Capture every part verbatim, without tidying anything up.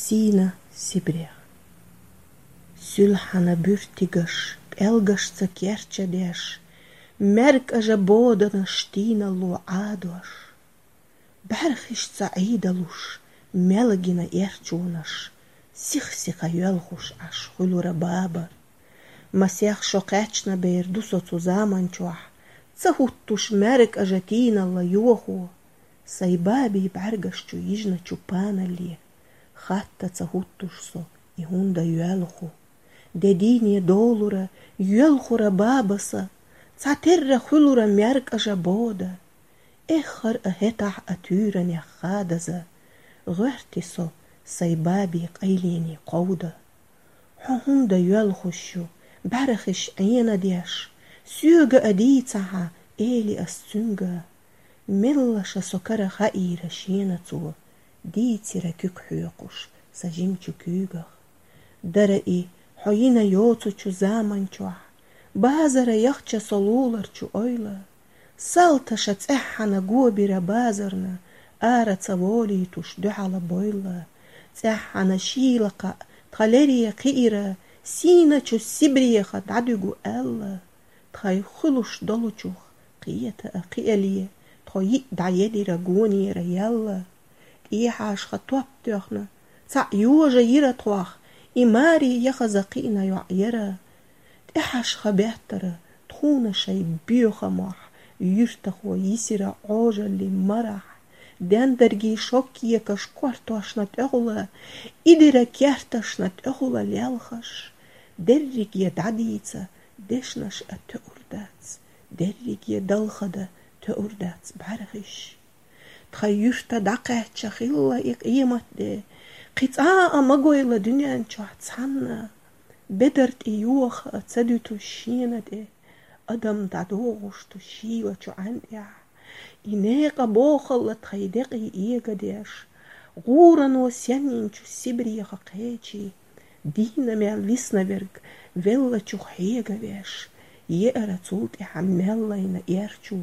Sina Sibrech. Sülhana bürtigash, elgash kertje desh, merk aja bodana stina lo adosh. Bergish sa'idalush, melgina erchonash, sich sich a jölchush ash hulura baba. Masech shokechna beirdu so zusammenchoach, zahuttush merk aja tina la jochu. Sai babi bergash chu ijna chupana li, chatta zahuttush so i hunda jölchu. Dedinie dolura, jölchura babasa, zaterra hulura merk aja boda. Echar a hetach a turen ja gadaza, rörti so, sai babi qailini qawda. Hunda jölchushu, barchish eina desh, suga aditsaha, eli astunga. Millasha sokara khaira shina zu, ditira kukhukush, sajimchu kugach. Darai, hoyina yotsu chu zamanchwa, bazara yakhcha solular chu oila. Saltasha tsehana gobira bazarna, ara tsavoli tush duhala boila. Tsehana shilaqa, tkhaleria qira, sina chu sibriya tadugu alla. Tkhay khulush doluchuch, qiyata aqiyaliya, tkhay dayedi raguni rayalla. Ihash khatwab tukhna, tsa yuja yira twach, imari yakhazaqina yu'yara. Ihash khabehtara, tkhuna shay biyukhamah. Yurtacho yisira ojali marah, dendergi shokkie kashkwartoashnat eula, idira kjertashnat eula lelchash, derrig je dadica, deshnash a te urdats, derrig je dalchada te urdats bargish. Tcha yurta daqetchach illa ik imat de, qitsa amagoyla dunyan chohtsanna, bedert i yucha tsadutu shina de, Adam dadogosh to shiva chu anja. Ineka bochal tchaydeki egadesh. Gurano sjanin chu sibriya qechi. Dina me lisnaverg vella chu hegavesh. Yeera zult i hamella ina erchu.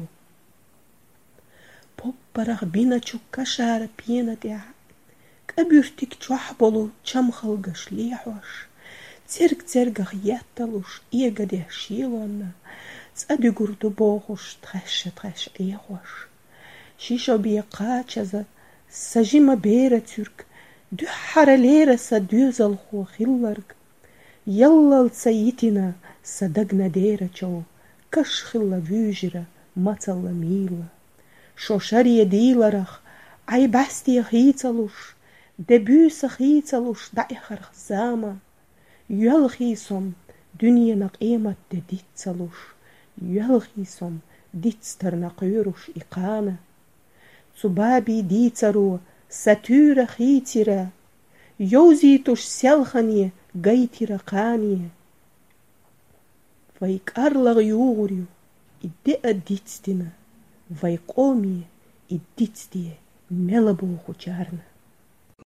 Popparach bina chu kashara pina de. Kabürtik chu ahbolu chamkhal gashlihosh. Zerg zergach yettalush egadesh shilonna. Tsadugur du bochush treshe treshe echosh. Shisho biaqachaza, sajima bera turk, du haralera sa duzal ho khillarg. Yallal sayitina sa dagna dera chow, kashkhilla vujira, matalla mila. Shoshariye dilarach, ay basti khitsalush, debusa khitsalush daikhar zama. Yalchisom, dunyanak emat de ditsalush. Yalchisom, ditster na qyrush iqana. Tsubabi ditsaru, satura khitira. Jozitush selchanie, gaitira qanie. Vaik arlag yugurju, idea ditstina. Vaik omie, iditstie, melabogu charna.